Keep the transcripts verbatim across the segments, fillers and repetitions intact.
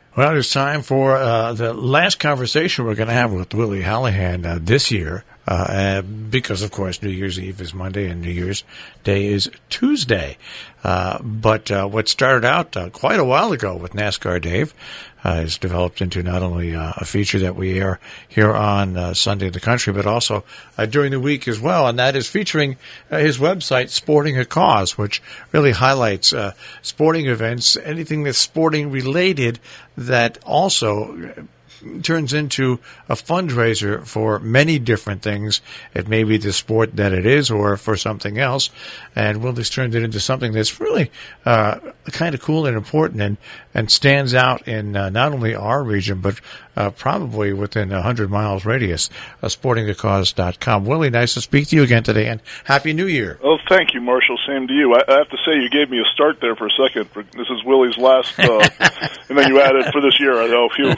Well, it's time for uh, the last conversation we're going to have with Willie Hallahan uh, this year, uh, uh, because, of course, New Year's Eve is Monday and New Year's Day is Tuesday. Uh, but uh, what started out uh, quite a while ago with NASCAR Dave uh, has developed into not only uh, a feature that we air here on uh, Sunday in the Country, but also uh, during the week as well, and that is featuring uh, his website, Sporting a Cause, which really highlights uh, sporting events, anything that's sporting related that also turns into a fundraiser for many different things. It may be the sport that it is or for something else. And Willie's turned it into something that's really uh, kind of cool and important and, and stands out in uh, not only our region, but uh, probably within a one hundred miles radius, uh, sporting a cause dot com. Willie, nice to speak to you again today, and Happy New Year. Oh, thank you, Marshall. Same to you. I, I have to say, you gave me a start there for a second. For, this is Willie's last, uh, and then you added for this year. I know, phew,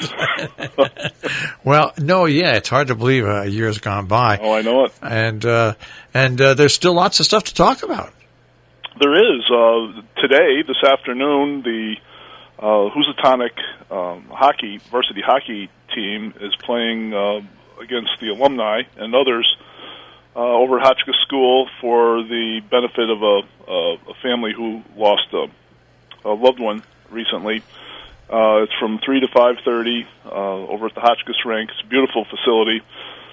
thanks. Well, no, yeah, it's hard to believe a year's gone by. Oh, I know it. And, uh, and uh, there's still lots of stuff to talk about. There is. Uh, today, this afternoon, the uh, Housatonic um, hockey, varsity hockey team is playing uh, against the alumni and others uh, over at Hotchkiss School for the benefit of a, a, a family who lost a, a loved one recently. Uh, it's from three to five thirty uh, over at the Hotchkiss rink. It's a beautiful facility.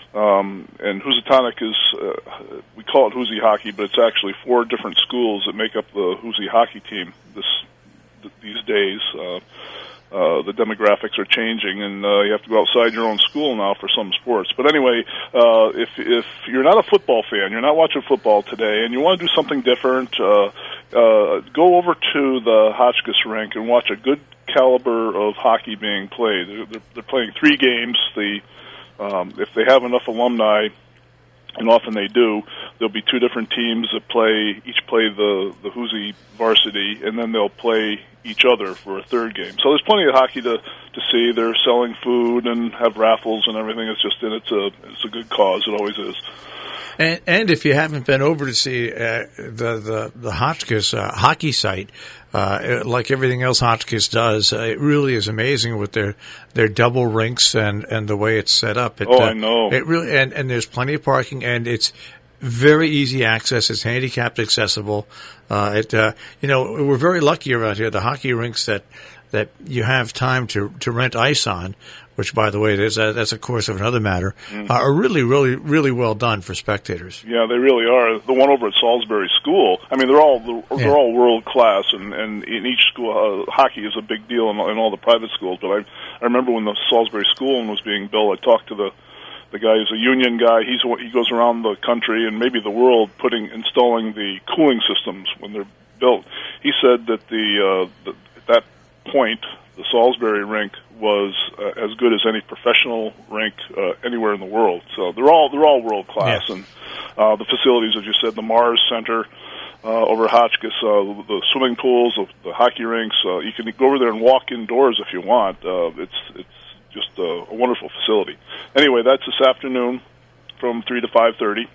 Um, and Housatonic is, uh, we call it Hoosie Hockey, but it's actually four different schools that make up the Hoosie Hockey team this th- these days. Uh, uh, the demographics are changing, and uh, you have to go outside your own school now for some sports. But anyway, uh, if if you're not a football fan, you're not watching football today, and you want to do something different, uh, uh, go over to the Hotchkiss rink and watch a good caliber of hockey being played. They're, they're, they're playing three games. The Um, if they have enough alumni, and often they do, there'll be two different teams that play, each play the, the Hoosie varsity, and then they'll play each other for a third game. So there's plenty of hockey to, to see. They're selling food and have raffles and everything. It's just, and it's a, it's a good cause. It always is. And, and if you haven't been over to see uh, the, the, the Hotchkiss uh, hockey site, uh, like everything else Hotchkiss does, uh, it really is amazing with their, their double rinks and, and the way it's set up. It, oh, uh, I know. It really, and, and there's plenty of parking, and it's very easy access. It's handicapped accessible. Uh, it, uh, you know, we're very lucky around here. The hockey rinks that, that you have time to, to rent ice on, which, by the way, is uh, that's of course of another matter, mm. uh, are really, really, really well done for spectators. Yeah, they really are. The one over at Salisbury School, I mean, they're all they're yeah. all world class, and, and in each school, uh, hockey is a big deal in, in all the private schools. But I, I remember when the Salisbury School was being built, I talked to the the guy who's a union guy. He's he goes around the country and maybe the world putting installing the cooling systems when they're built. He said that the, uh, the at that point, the Salisbury rink was uh, as good as any professional rink uh, anywhere in the world. So they're all they're all world class, yeah. and uh, the facilities, as you said, the Mars Center uh, over at Hotchkiss, uh, the swimming pools, the, the hockey rinks. Uh, you can go over there and walk indoors if you want. Uh, it's it's just a, a wonderful facility. Anyway, that's this afternoon from three to five thirty,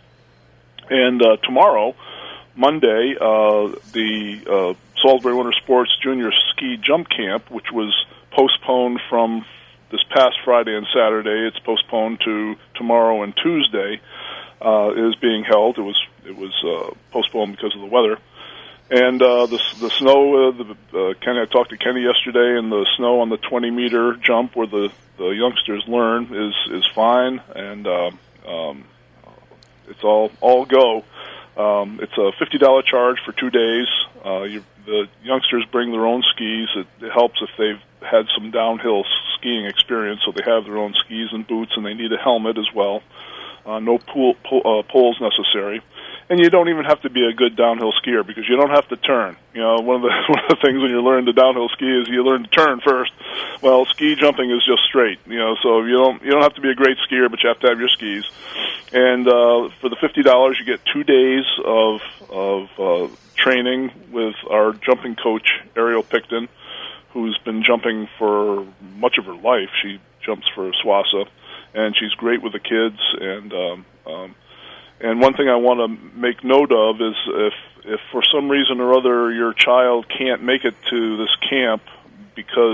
and uh, tomorrow, Monday, uh, the uh, Salisbury Winter Sports Junior Ski Jump Camp, which was postponed from this past Friday and Saturday. It's postponed to tomorrow and Tuesday. Uh, is being held. It was it was uh, postponed because of the weather, and uh, the the snow. Uh, the, uh, Kenny, I talked to Kenny yesterday, and the snow on the twenty meter jump where the, the youngsters learn is is fine, and uh, um, it's all all go. Um, it's a fifty dollar charge for two days. Uh, you, the youngsters bring their own skis. It, it helps if they've had some downhill skiing experience, so they have their own skis and boots, and they need a helmet as well. Uh, no pool, pool, uh, poles necessary. And you don't even have to be a good downhill skier because you don't have to turn. You know, one of the one of the things when you learn to downhill ski is you learn to turn first. Well, ski jumping is just straight. You know, so you don't you don't have to be a great skier, but you have to have your skis. And uh, for the fifty dollars, you get two days of of uh, training with our jumping coach Ariel Picton, who's been jumping for much of her life. She jumps for SWASA, and she's great with the kids. And um, um, and one thing I want to make note of is if if for some reason or other your child can't make it to this camp because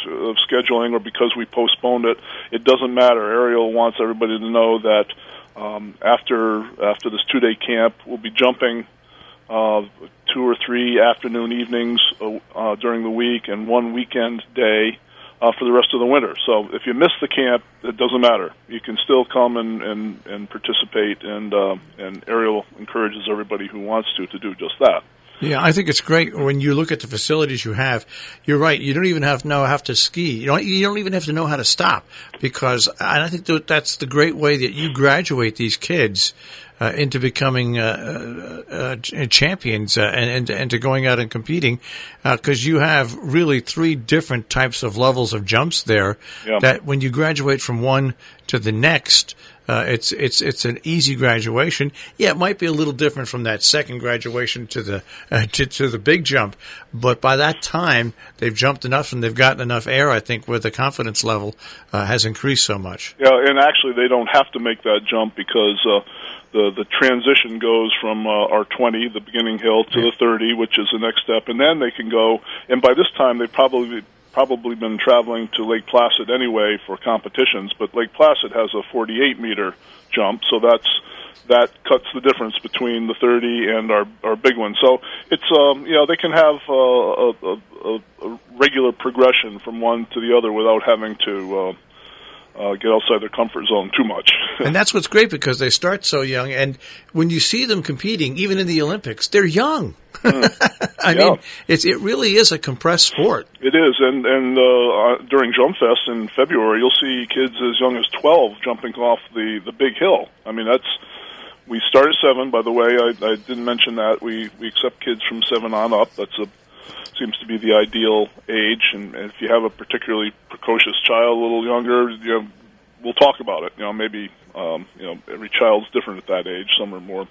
of scheduling or because we postponed it. It doesn't matter. Ariel wants everybody to know that um, after after this two-day camp, we'll be jumping uh, two or three afternoon evenings uh, during the week and one weekend day uh, for the rest of the winter. So if you miss the camp, it doesn't matter. You can still come and, and, and participate, and uh, and Ariel encourages everybody who wants to to do just that. Yeah, I think it's great when you look at the facilities you have. You're right. You don't even have to know have to ski. You don't. You don't even have to know how to stop, because and I think that that's the great way that you graduate these kids uh, into becoming uh, uh, uh, champions uh, and, and and to going out and competing, because uh, you have really three different types of levels of jumps there. Yeah. That when you graduate from one to the next. Uh, it's it's it's an easy graduation. Yeah, it might be a little different from that second graduation to the uh, to, to the big jump, but by that time they've jumped enough and they've gotten enough air, I think, where the confidence level uh, has increased so much. Yeah, and actually they don't have to make that jump because uh, the the transition goes from uh, our twenty, the beginning hill, to yeah. the thirty, which is the next step, and then they can go. And by this time they've probably probably been traveling to Lake Placid anyway for competitions, but Lake Placid has a forty-eight meter jump, so that's that cuts the difference between the thirty and our our big one. So it's um you know they can have uh, a, a, a regular progression from one to the other without having to uh, uh, get outside their comfort zone too much. And that's what's great, because they start so young, and when you see them competing, even in the Olympics, they're young. Mm. I yeah. mean, it's it really is a compressed sport. It is, and and uh, during Jump Fest in February, you'll see kids as young as twelve jumping off the, the big hill. I mean, that's we start at seven. By the way, I, I didn't mention that we, we accept kids from seven on up. That's a seems to be the ideal age, and if you have a particularly precocious child, a little younger, you know, we'll talk about it. You know, maybe um, you know every child's different at that age. Some are more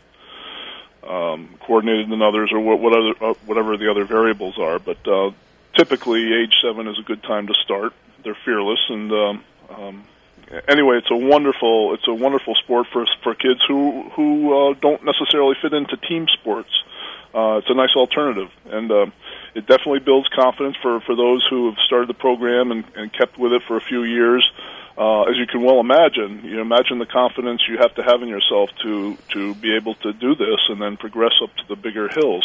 Um, coordinated than others, or what, what other, uh, whatever the other variables are. But uh, typically, age seven is a good time to start. They're fearless, and um, um, anyway, it's a wonderful, it's a wonderful sport for for kids who who uh, don't necessarily fit into team sports. Uh, it's a nice alternative, and uh, it definitely builds confidence for for those who have started the program and, and kept with it for a few years. Uh, as you can well imagine, you imagine the confidence you have to have in yourself to, to be able to do this and then progress up to the bigger hills.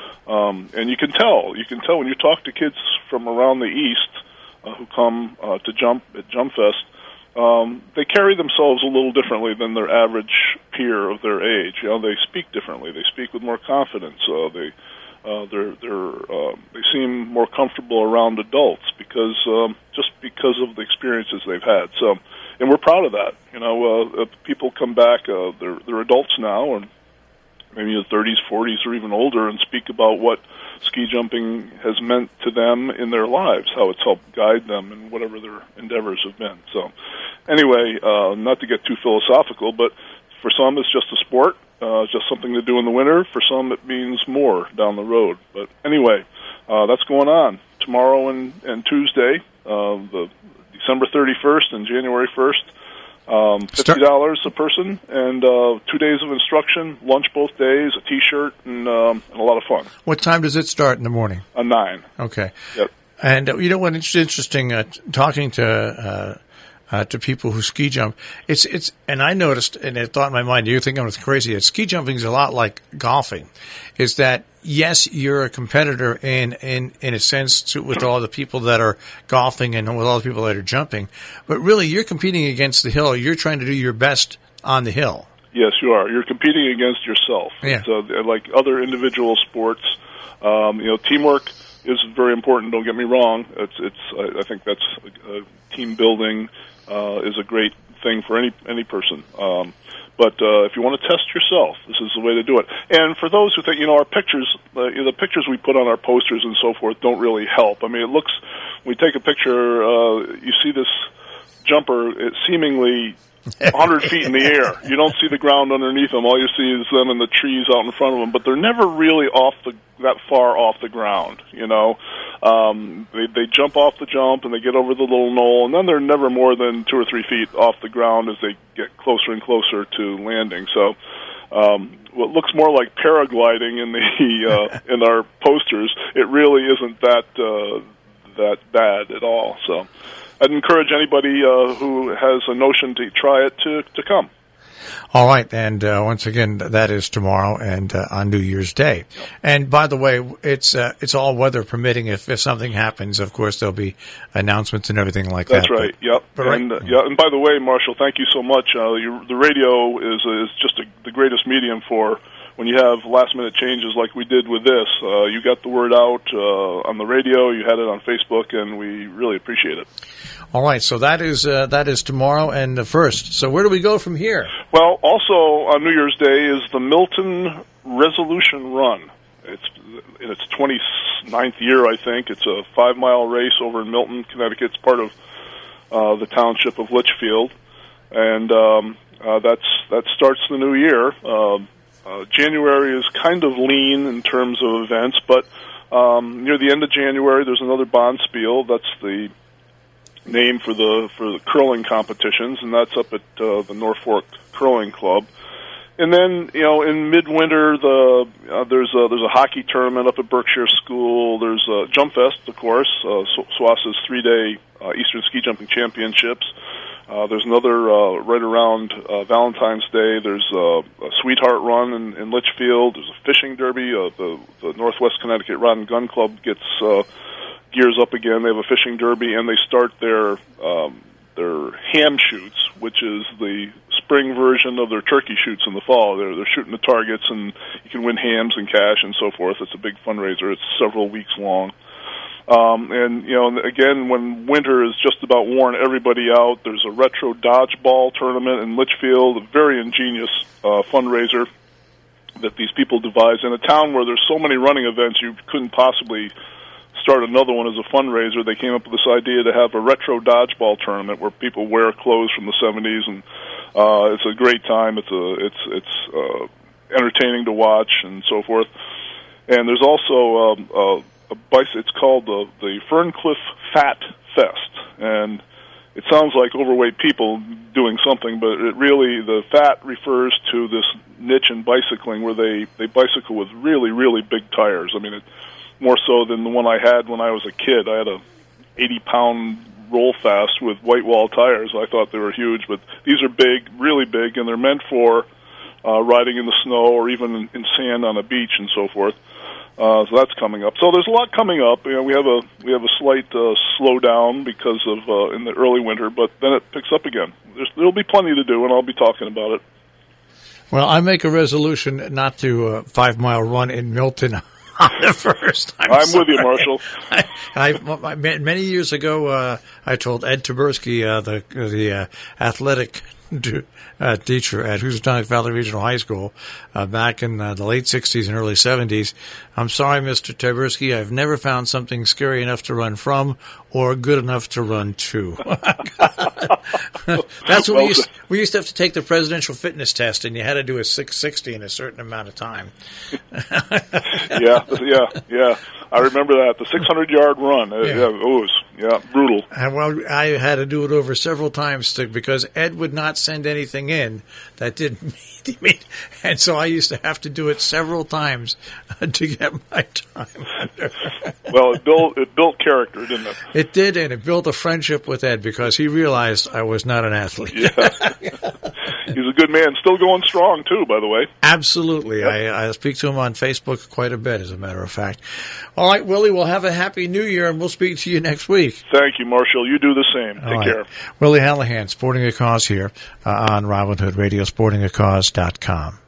Um, and you can tell, you can tell when you talk to kids from around the East uh, who come uh, to jump at Jump Fest, um, they carry themselves a little differently than their average peer of their age. You know, they speak differently. They speak with more confidence. Uh, they Uh, they're they're uh, they seem more comfortable around adults because um, just because of the experiences they've had. So, and we're proud of that. You know, uh, if people come back, uh, they're they're adults now, and maybe in the thirties, forties, or even older, and speak about what ski jumping has meant to them in their lives, how it's helped guide them in whatever their endeavors have been. So, anyway, uh, not to get too philosophical, but for some, it's just a sport. Uh, it's just something to do in the winter. For some, it means more down the road. But anyway, uh, that's going on tomorrow and, and Tuesday, uh, the December thirty-first and January first. Um, fifty dollars a person, and uh, two days of instruction, lunch both days, a T-shirt, and, um, and a lot of fun. What time does it start in the morning? Uh, nine. Okay. Yep. And uh, you know what? It's interesting uh, talking to. Uh, Uh, to people who ski jump. It's, it's, and I noticed, and it thought in my mind, you think I was crazy, that ski jumping is a lot like golfing. Is that, yes, you're a competitor in, in, in a sense to, with all the people that are golfing and with all the people that are jumping, but really you're competing against the hill. You're trying to do your best on the hill. Yes, you are. You're competing against yourself. Yeah. So, like other individual sports, um, you know, teamwork is very important. Don't get me wrong. It's, it's, I, I think that's uh, team building. Uh, is a great thing for any any person. Um, but uh, if you want to test yourself, this is the way to do it. And for those who think, you know, our pictures, uh, you know, the pictures we put on our posters and so forth don't really help. I mean, it looks, we take a picture, uh, you see this jumper, it seemingly one hundred feet in the air. You don't see the ground underneath them. All you see is them and the trees out in front of them. But they're never really off the that far off the ground, you know. Um, they, they jump off the jump and they get over the little knoll, and then they're never more than two or three feet off the ground as they get closer and closer to landing. So um, what looks more like paragliding in the uh, in our posters, it really isn't that uh, that bad at all. So I'd encourage anybody uh, who has a notion to try it to, to come. All right, and uh, once again, that is tomorrow and uh, on New Year's Day. Yep. And by the way, it's uh, it's all weather permitting. If if something happens, of course, there'll be announcements and everything like That's that. That's right. But, yep. But and right. Uh, yeah. And by the way, Marshall, thank you so much. Uh, your, the radio is is just a, the greatest medium for when you have last minute changes like we did with this. Uh, you got the word out uh, on the radio. You had it on Facebook, and we really appreciate it. All right, so that is uh, that is tomorrow and the first. So where do we go from here? Well, also on New Year's Day is the Milton Resolution Run. It's in its twenty-ninth year, I think. It's a five-mile race over in Milton, Connecticut. It's part of uh, the township of Litchfield, and um, uh, that's that starts the new year. Uh, uh, January is kind of lean in terms of events, but um, near the end of January, there's another Bonspiel. That's the name for the for the curling competitions, and that's up at uh, the Norfolk Curling Club. And then, you know, in midwinter, the uh, there's a there's a hockey tournament up at Berkshire School. There's uh, Jump Fest, of course, uh, SWASA's three-day uh, Eastern Ski Jumping Championships. Uh, there's another uh, right around uh, Valentine's Day. There's uh, a Sweetheart Run in, in Litchfield. There's a fishing derby. Uh, the the Northwest Connecticut Rod and Gun Club gets uh, gears up again. They have a fishing derby, and they start their um, their ham shoots, which is the spring version of their turkey shoots in the fall. They're they're shooting the targets, and you can win hams and cash and so forth. It's a big fundraiser. It's several weeks long. Um, and, you know, again, when winter is just about worn everybody out, there's a retro dodgeball tournament in Litchfield, a very ingenious uh, fundraiser that these people devise. In a town where there's so many running events, you couldn't possibly start another one as a fundraiser. They came up with this idea to have a retro dodgeball tournament where people wear clothes from the seventies, and uh, it's a great time. It's a it's it's uh, entertaining to watch and so forth. And there's also um, uh, a bice. It's called the the Ferncliff Fat Fest, and it sounds like overweight people doing something, but it really, the fat refers to this niche in bicycling where they they bicycle with really really big tires. I mean, it, more so than the one I had when I was a kid. I had a eighty pound roll fast with white wall tires. I thought they were huge, but these are big, really big, and they're meant for uh, riding in the snow or even in, in sand on a beach and so forth. Uh, so that's coming up. So there's a lot coming up. You know, we have a we have a slight uh, slowdown because of uh, in the early winter, but then it picks up again. There's, there'll be plenty to do, and I'll be talking about it. Well, I make a resolution not to uh, five mile run in Milton on the first. I'm, I'm sorry. with you, Marshall. I, I, I many years ago, uh, I told Ed Taberski, uh, the the uh, athletic uh, teacher at Housatonic Valley Regional High School, uh, back in uh, the late sixties and early seventies. I'm sorry, Mister Taberski, I've never found something scary enough to run from or good enough to run to. That's what we used. We used to have to take the presidential fitness test, and you had to do a six sixty in a certain amount of time. yeah, yeah, yeah. I remember that, the six hundred yard run. Yeah, yeah, it was yeah brutal. And well, I had to do it over several times to, because Ed would not send anything in that didn't meet, meet, and so I used to have to do it several times to get my time. Well, it built it built character, didn't it? It did, and it built a friendship with Ed because he realized I was not an athlete. Yeah. He's a good man, still going strong too, by the way. Absolutely. Yep. I, I speak to him on Facebook quite a bit, as a matter of fact. All right, Willie, we'll have a happy new year, and we'll speak to you next week. Thank you, Marshall. You do the same. All Take right. care. Willie Hallahan, Sporting a Cause here uh, on Robin Hood Radio, sporting a cause dot com.